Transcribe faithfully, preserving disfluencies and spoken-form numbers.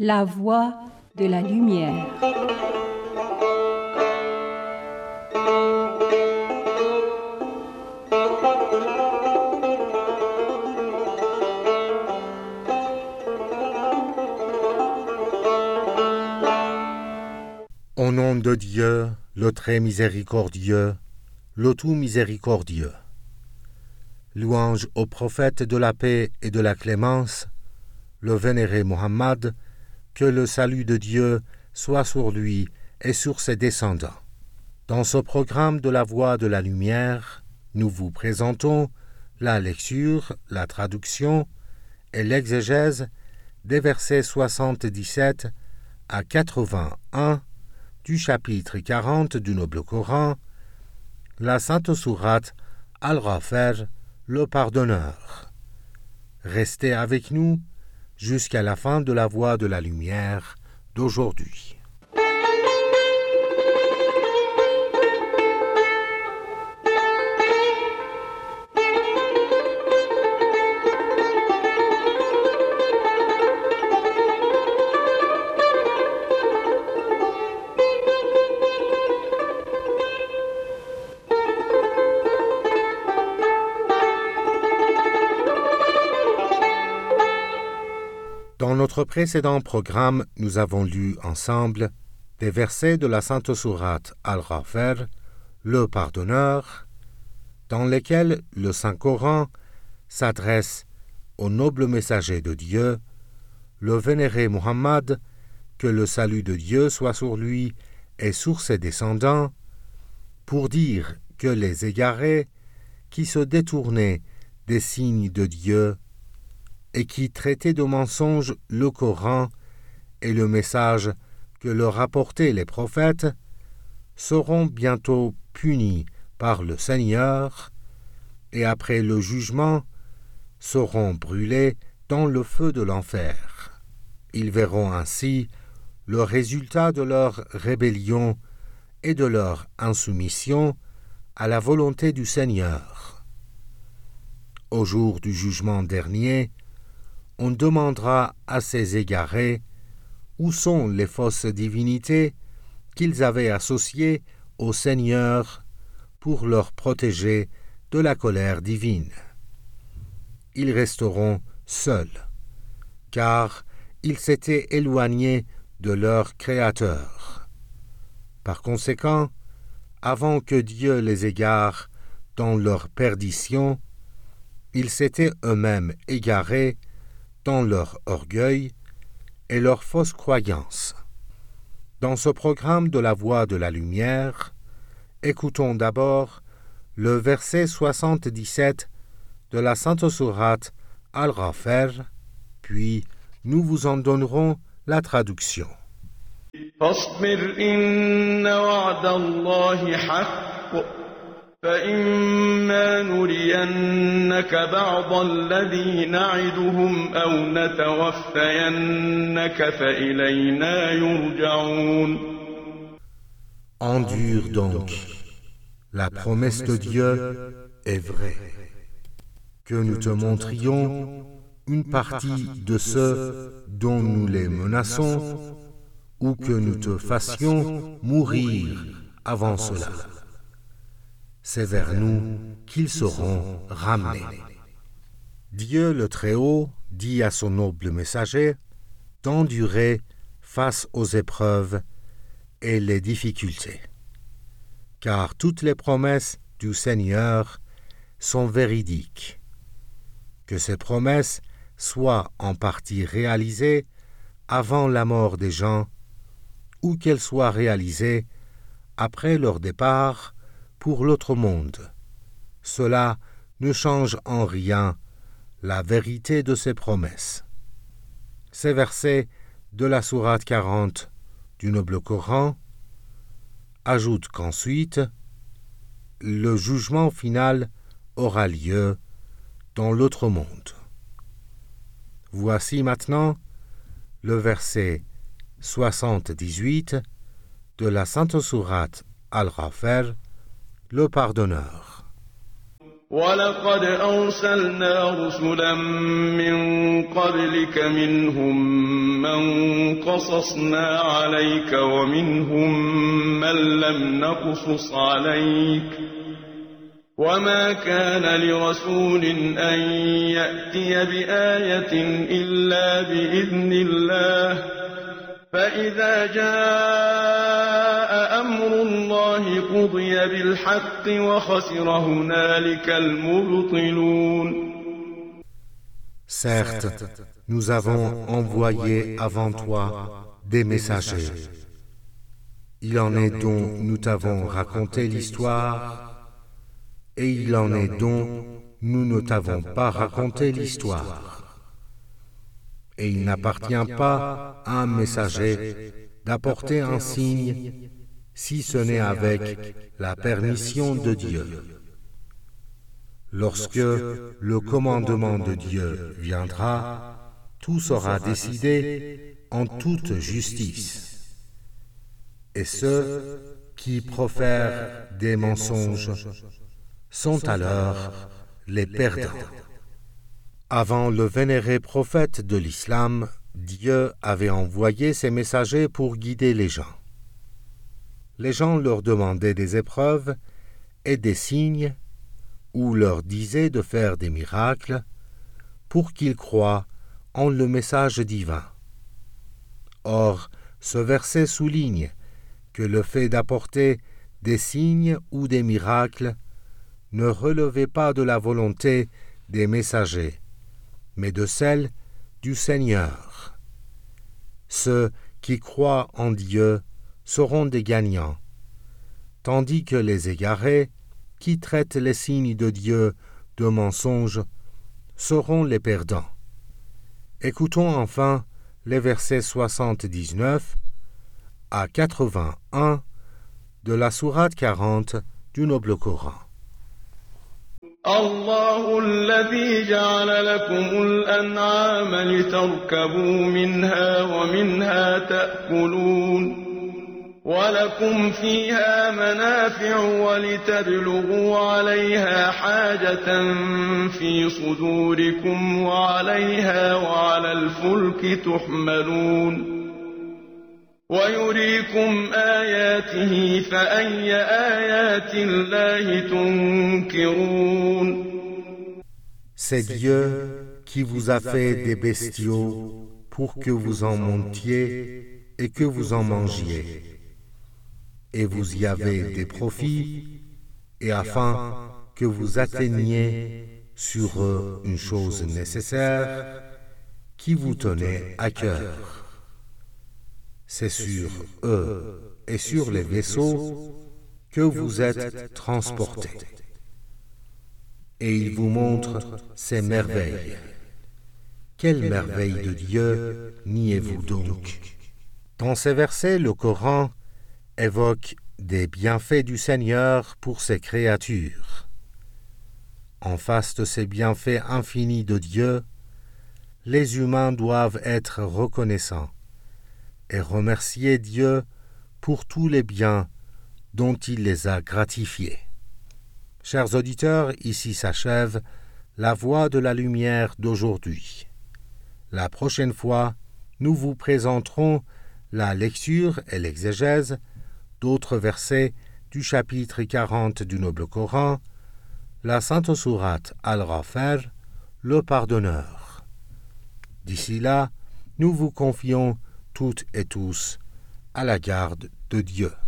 La voie de la lumière. Au nom de Dieu, le très miséricordieux, le tout miséricordieux. Louange au prophète de la paix et de la clémence, le vénéré Mohammed, que le salut de Dieu soit sur lui et sur ses descendants. Dans ce programme de la voie de la lumière, nous vous présentons la lecture, la traduction et l'exégèse des versets soixante-dix-sept à quatre-vingt-un du chapitre quarante du Noble Coran, la Sainte Sourate Al-Ghafir, le Pardonneur. Restez avec nous jusqu'à la fin de la voie de la lumière d'aujourd'hui. Dans notre précédent programme, nous avons lu ensemble des versets de la Sainte Sourate Al-Ghafir, le Pardonneur, dans lesquels le Saint-Coran s'adresse au noble messager de Dieu, le vénéré Mohammed, que le salut de Dieu soit sur lui et sur ses descendants, pour dire que les égarés qui se détournaient des signes de Dieu et qui traitaient de mensonges le Coran et le message que leur apportaient les prophètes, seront bientôt punis par le Seigneur, et après le jugement, seront brûlés dans le feu de l'enfer. Ils verront ainsi le résultat de leur rébellion et de leur insoumission à la volonté du Seigneur. Au jour du jugement dernier, on demandera à ces égarés où sont les fausses divinités qu'ils avaient associées au Seigneur pour leur protéger de la colère divine. Ils resteront seuls, car ils s'étaient éloignés de leur Créateur. Par conséquent, avant que Dieu les égare dans leur perdition, ils s'étaient eux-mêmes égarés dans leur orgueil et leur fausse croyance. Dans ce programme de la voie de la lumière, écoutons d'abord le verset soixante-dix-sept de la Sainte Sourate Al-Ghafir, puis nous vous en donnerons la traduction. فاصبر إن وعد الله حق فإما نرينك بعض الذي نعدهم أو نتوفينك فإلينا يرجعون. Endure donc, la promesse de Dieu est vraie, que nous te montrions une partie de ceux dont nous les menaçons, ou que nous te fassions mourir avant cela. C'est vers nous qu'ils seront ramenés. Dieu le Très-Haut dit à son noble messager d'endurer face aux épreuves et les difficultés, car toutes les promesses du Seigneur sont véridiques. Que ces promesses soient en partie réalisées avant la mort des gens, ou qu'elles soient réalisées après leur départ pour l'autre monde. Cela ne change en rien la vérité de ces promesses. Ces versets de la sourate quarante du Noble Coran ajoutent qu'ensuite, le jugement final aura lieu dans l'autre monde. Voici maintenant le verset soixante-dix-huit de la Sainte Sourate Al-Ghafir, le Pardonneur. ولقد أرسلنا رسلا من قبلك منهم من قصصنا عليك ومنهم من لم نقصص عليك وما كان لرسول أن يأتي بآية إلا بإذن الله فإذا جاء أمر الله قضي بالحق وخسر هنالك المبطلون. Certes, nous avons envoyé avant toi des messagers. Il en est dont nous t'avons raconté l'histoire, et il en est dont nous ne t'avons pas raconté l'histoire. Et il n'appartient pas à un messager d'apporter un signe si ce n'est avec la permission de Dieu. Lorsque le commandement de Dieu viendra, tout sera décidé en toute justice. Et ceux qui profèrent des mensonges sont alors les perdants. Avant le vénéré prophète de l'islam, Dieu avait envoyé ses messagers pour guider les gens. Les gens leur demandaient des épreuves et des signes ou leur disaient de faire des miracles pour qu'ils croient en le message divin. Or, ce verset souligne que le fait d'apporter des signes ou des miracles ne relevait pas de la volonté des messagers, mais de celle du Seigneur. Ceux qui croient en Dieu seront des gagnants, tandis que les égarés, qui traitent les signes de Dieu de mensonges, seront les perdants. Écoutons enfin les versets soixante-dix-neuf à quatre-vingt-un de la sourate quarante du Noble Coran. الله الذي جعل لكم الأنعام لتركبوا منها ومنها تأكلون ولكم فيها منافع ولتبلغوا عليها حاجة في صدوركم وعليها وعلى الفلك تحملون ويريكم آياته فأي آيات الله تنكرون. C'est Dieu qui vous a fait des bestiaux pour que vous en montiez et que vous en mangiez. Et vous y avez des profits, et afin que vous atteigniez sur eux une chose nécessaire qui vous tenait à cœur. C'est sur eux et sur les vaisseaux que vous êtes transportés. Et il vous montre ces merveilles. Quelle merveille de Dieu niez-vous donc? Dans ces versets, le Coran évoque des bienfaits du Seigneur pour ses créatures. En face de ces bienfaits infinis de Dieu, les humains doivent être reconnaissants et remercier Dieu pour tous les biens dont il les a gratifiés. Chers auditeurs, ici s'achève la voix de la lumière d'aujourd'hui. La prochaine fois, nous vous présenterons la lecture et l'exégèse d'autres versets du chapitre quarante du Noble Coran, la Sainte Sourate Al-Ghafir, le Pardonneur. D'ici là, nous vous confions toutes et tous à la garde de Dieu.